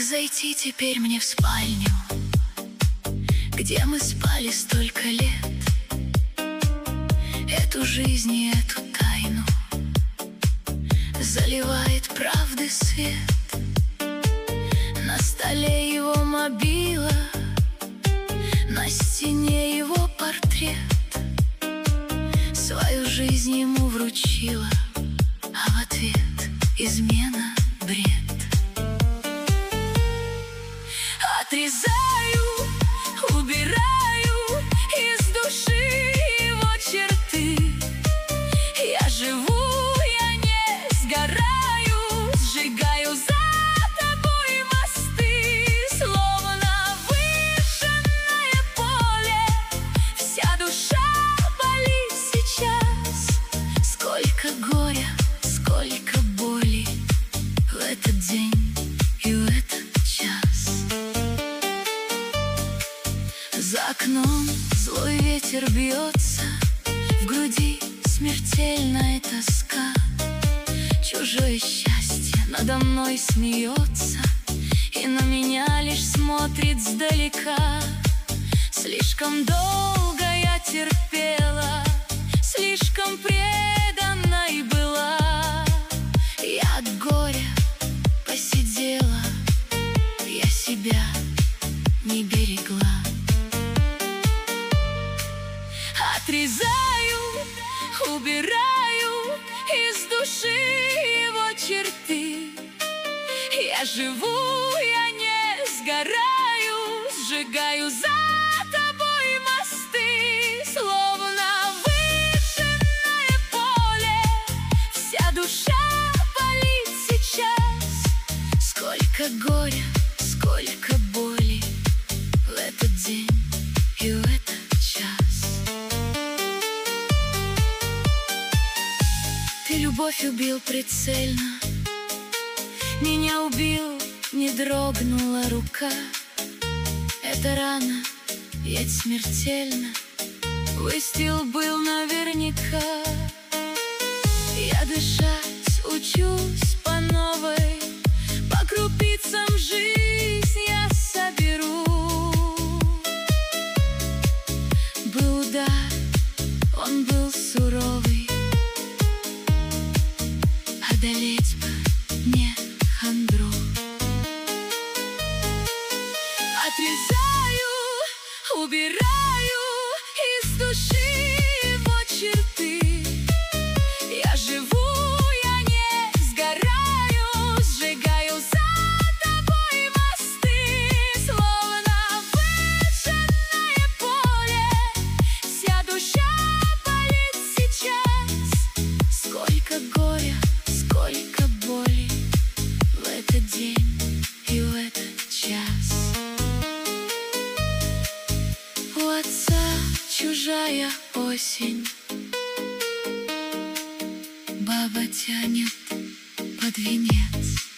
зайти теперь мне в спальню, где мы спали столько лет? Эту жизнь и эту тайну заливает правды свет. На столе его мобила, на стене его портрет. Свою жизнь ему вручила, а в ответ измена, бред. Отрезаю, убираю из души его черты. Я живу, я не сгораю, сжигаю за тобой мосты. Словно выжженное поле, вся душа болит сейчас. Сколько горя, сколько боли в этот день и в этот час. За окном злой ветер бьется, в груди смертельная тоска. Чужое счастье надо мной смеется и на меня лишь смотрит сдалека. Слишком долго я терпела, слишком преданной была. Я от горя посидела, я себя не берегла. Отрезаю, убираю из души его черты. Я живу, я не сгораю, сжигаю за тобой мосты. Словно выжженное поле, вся душа болит сейчас. Сколько горя, сколько боли в этот день и в этот час. Ты любовь убил прицельно, меня убил, не дрогнула рука. Эта рана ведь смертельна, выстрел был наверняка. Я дышать учусь по новой, по крупицам жизнь я соберу. Был удар, он был суровый, одолеть бы мне хандру. Отрезаю, убираю из души его черты. Я живу, я не сгораю, сжигаю за тобой мосты. Словно выжженное поле, вся душа болит сейчас. Сколько горя, сколько боли в этот день и в этот час. У отца чужая осень, баба тянет под венец.